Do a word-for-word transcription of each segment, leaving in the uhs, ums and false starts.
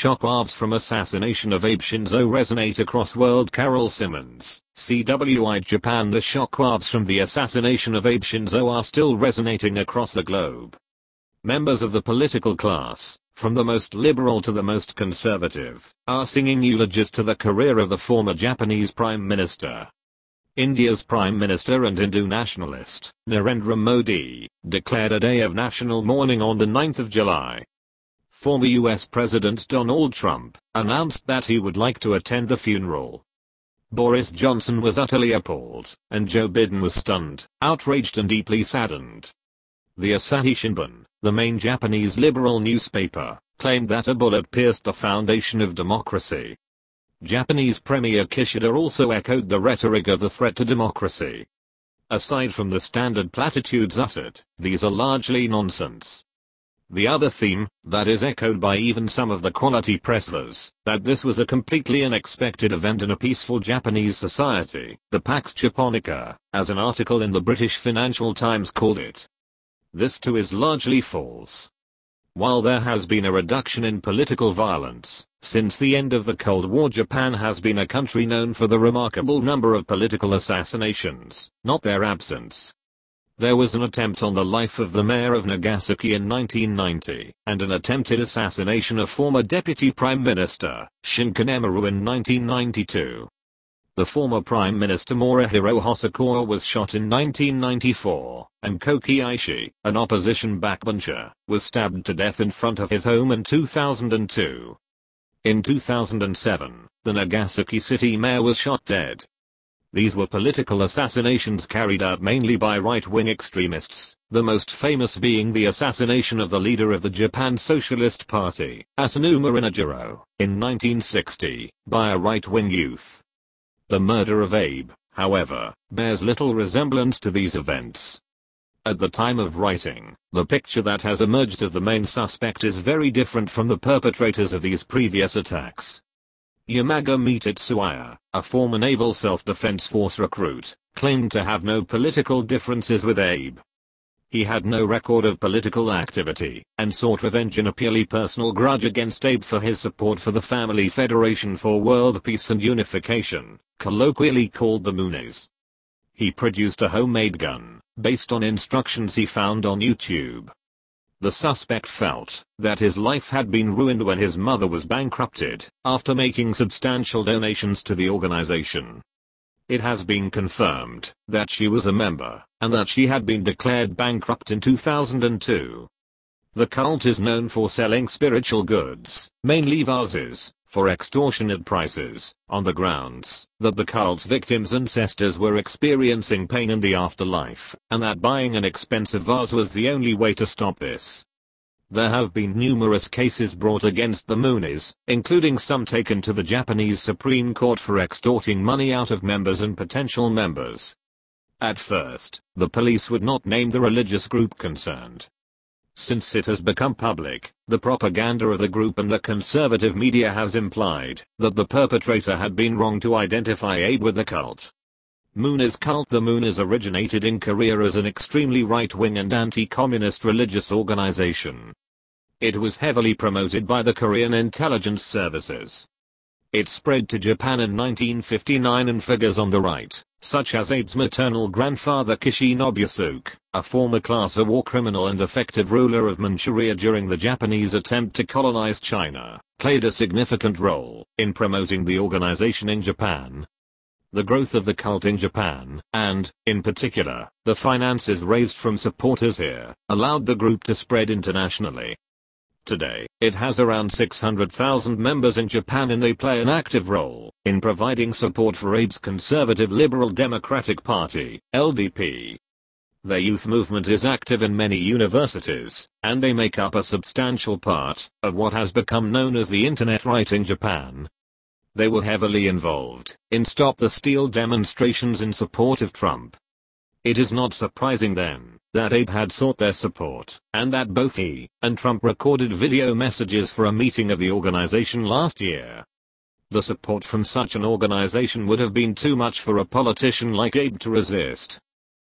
shockwaves from assassination of Abe Shinzo resonate across world. Carol Simmons, C W I Japan. The shockwaves from the assassination of Abe Shinzo are still resonating across the globe. Members of the political class, from the most liberal to the most conservative, are singing eulogies to the career of the former Japanese Prime Minister. India's Prime Minister and Hindu nationalist, Narendra Modi, declared a day of national mourning on the ninth of July. Former U S President Donald Trump announced that he would like to attend the funeral. Boris Johnson was utterly appalled, and Joe Biden was stunned, outraged and deeply saddened. The Asahi Shimbun, the main Japanese liberal newspaper, claimed that a bullet pierced the foundation of democracy. Japanese Premier Kishida also echoed the rhetoric of the threat to democracy. Aside from the standard platitudes uttered, these are largely nonsense. The other theme, that is echoed by even some of the quality pressers, that this was a completely unexpected event in a peaceful Japanese society, the Pax Japonica, as an article in the British Financial Times called it. This too is largely false. While there has been a reduction in political violence, since the end of the Cold War, Japan has been a country known for the remarkable number of political assassinations, not their absence. There was an attempt on the life of the mayor of Nagasaki in nineteen ninety, and an attempted assassination of former Deputy Prime Minister, Shin Kanemaru, in nineteen ninety-two. The former Prime Minister Morihiro Hosokawa was shot in nineteen ninety-four, and Koki Aishi, an opposition backbencher, was stabbed to death in front of his home in two thousand two. In two thousand seven, the Nagasaki city mayor was shot dead. These were political assassinations carried out mainly by right-wing extremists, the most famous being the assassination of the leader of the Japan Socialist Party, Asanuma Inajiro, in nineteen sixty, by a right-wing youth. The murder of Abe, however, bears little resemblance to these events. At the time of writing, the picture that has emerged of the main suspect is very different from the perpetrators of these previous attacks. Yamagami Tetsuya, a former Naval Self-Defense Force recruit, claimed to have no political differences with Abe. He had no record of political activity, and sought revenge in a purely personal grudge against Abe for his support for the Family Federation for World Peace and Unification, colloquially called the Moonies. He produced a homemade gun, based on instructions he found on YouTube. The suspect felt that his life had been ruined when his mother was bankrupted, after making substantial donations to the organization. It has been confirmed that she was a member, and that she had been declared bankrupt in two thousand two. The cult is known for selling spiritual goods, mainly vases, for extortionate prices, on the grounds that the cult's victims' ancestors were experiencing pain in the afterlife, and that buying an expensive vase was the only way to stop this. There have been numerous cases brought against the Moonies, including some taken to the Japanese Supreme Court for extorting money out of members and potential members. At first, the police would not name the religious group concerned. Since it has become public, the propaganda of the group and the conservative media has implied that the perpetrator had been wrong to identify Abe with the cult. Moonies cult. The Moonies originated in Korea as an extremely right-wing and anti-communist religious organization. It was heavily promoted by the Korean intelligence services. It spread to Japan in nineteen fifty-nine, and figures on the right, such as Abe's maternal grandfather Kishi Nobuyasuke, a former class of war criminal and effective ruler of Manchuria during the Japanese attempt to colonize China, played a significant role in promoting the organization in Japan. The growth of the cult in Japan, and, in particular, the finances raised from supporters here, allowed the group to spread internationally. Today, it has around six hundred thousand members in Japan, and they play an active role in providing support for Abe's conservative Liberal Democratic Party, L D P. Their youth movement is active in many universities, and they make up a substantial part of what has become known as the Internet right in Japan. They were heavily involved in Stop the Steal demonstrations in support of Trump. It is not surprising then that Abe had sought their support, and that both he and Trump recorded video messages for a meeting of the organization last year. The support from such an organization would have been too much for a politician like Abe to resist.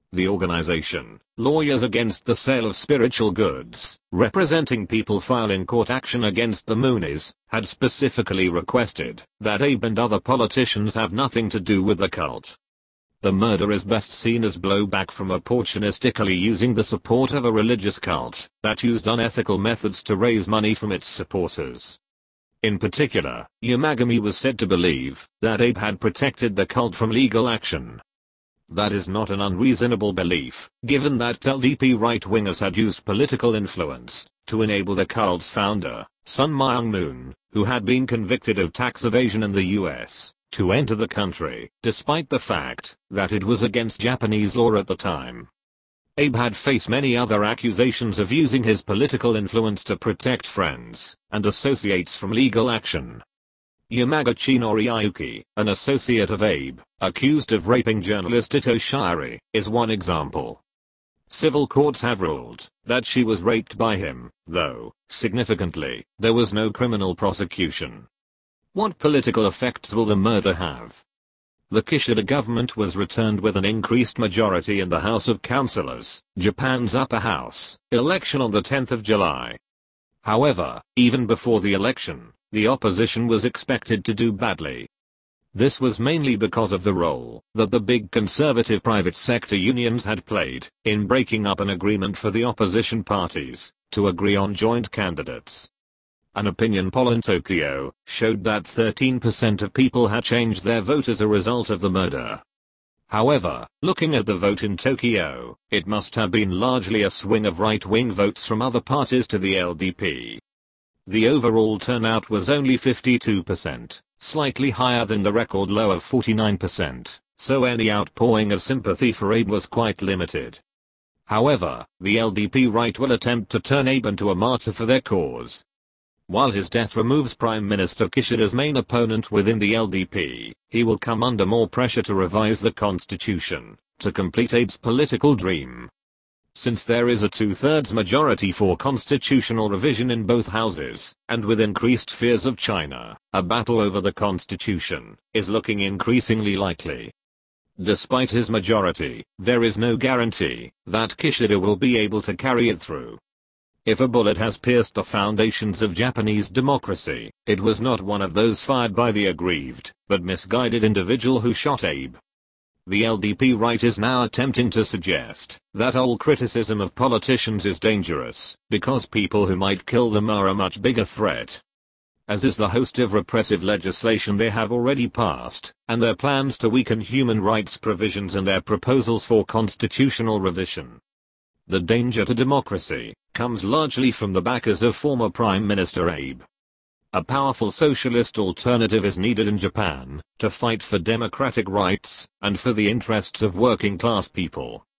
The organization, Lawyers Against the Sale of Spiritual Goods, representing people filing court action against the Moonies, had specifically requested that Abe and other politicians have nothing to do with the cult. The murder is best seen as blowback from opportunistically using the support of a religious cult that used unethical methods to raise money from its supporters. In particular, Yamagami was said to believe that Abe had protected the cult from legal action. That is not an unreasonable belief, given that L D P right-wingers had used political influence to enable the cult's founder, Sun Myung Moon, who had been convicted of tax evasion in the U S, to enter the country, despite the fact that it was against Japanese law at the time. Abe had faced many other accusations of using his political influence to protect friends and associates from legal action. Yamaguchi Noriyuki, an associate of Abe, accused of raping journalist Ito Shirai, is one example. Civil courts have ruled that she was raped by him, though, significantly, there was no criminal prosecution. What political effects will the murder have? The Kishida government was returned with an increased majority in the House of Councillors, Japan's upper house, election on the tenth of July. However, even before the election, the opposition was expected to do badly. This was mainly because of the role that the big conservative private sector unions had played in breaking up an agreement for the opposition parties to agree on joint candidates. An opinion poll in Tokyo showed that thirteen percent of people had changed their vote as a result of the murder. However, looking at the vote in Tokyo, it must have been largely a swing of right-wing votes from other parties to the L D P. The overall turnout was only fifty-two percent, slightly higher than the record low of forty-nine percent, so any outpouring of sympathy for Abe was quite limited. However, the L D P right will attempt to turn Abe into a martyr for their cause. While his death removes Prime Minister Kishida's main opponent within the L D P, he will come under more pressure to revise the constitution to complete Abe's political dream. Since there is a two-thirds majority for constitutional revision in both houses, and with increased fears of China, a battle over the constitution is looking increasingly likely. Despite his majority, there is no guarantee that Kishida will be able to carry it through. If a bullet has pierced the foundations of Japanese democracy, it was not one of those fired by the aggrieved, but misguided individual who shot Abe. The L D P right is now attempting to suggest that all criticism of politicians is dangerous, because people who might kill them are a much bigger threat. As is the host of repressive legislation they have already passed, and their plans to weaken human rights provisions and their proposals for constitutional revision. The danger to democracy comes largely from the backers of former Prime Minister Abe. A powerful socialist alternative is needed in Japan to fight for democratic rights and for the interests of working class people.